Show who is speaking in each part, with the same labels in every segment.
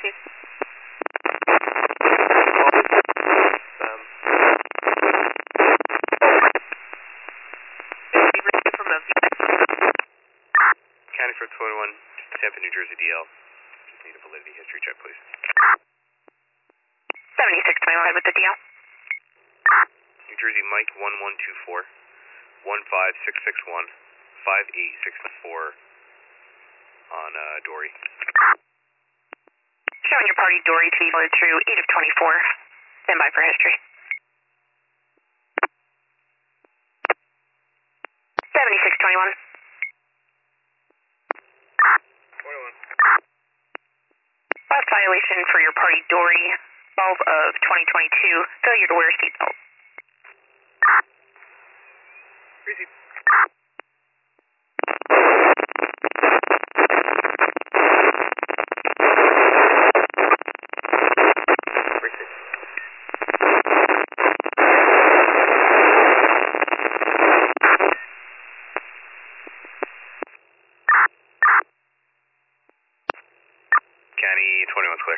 Speaker 1: received. From
Speaker 2: County for 21, Tampa, New Jersey, DL. Just need a validity history check, please.
Speaker 1: 7621, ahead with the DL.
Speaker 2: New Jersey, Mike 1124, 15661, 5864 on Dory.
Speaker 1: Showing your party Dory to be followed through 8 of 24. Stand by for history. 7621.
Speaker 2: 21.
Speaker 1: Last violation for your party Dory, 12 of 2022, failure to wear a seatbelt.
Speaker 2: Receive. County 21's clear.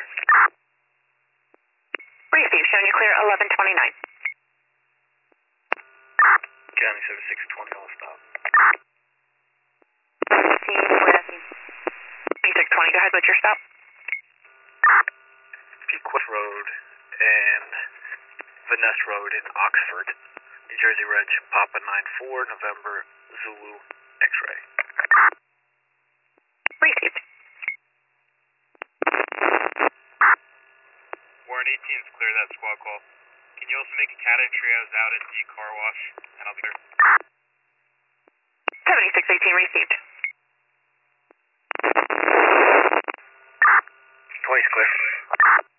Speaker 1: Receive, showing you clear 1129.
Speaker 2: County 7620, all stop.
Speaker 1: 2620, go ahead with your stop.
Speaker 2: Pequot Road and Vanessa Road in Oxford, New Jersey Reg, Papa 94, November, Zulu, X-ray.
Speaker 1: Received.
Speaker 2: Warren 18's clear that squad call. Can you also make a cat trios out at the car wash? And I'll be there.
Speaker 1: 7618 received.
Speaker 2: 20's clear.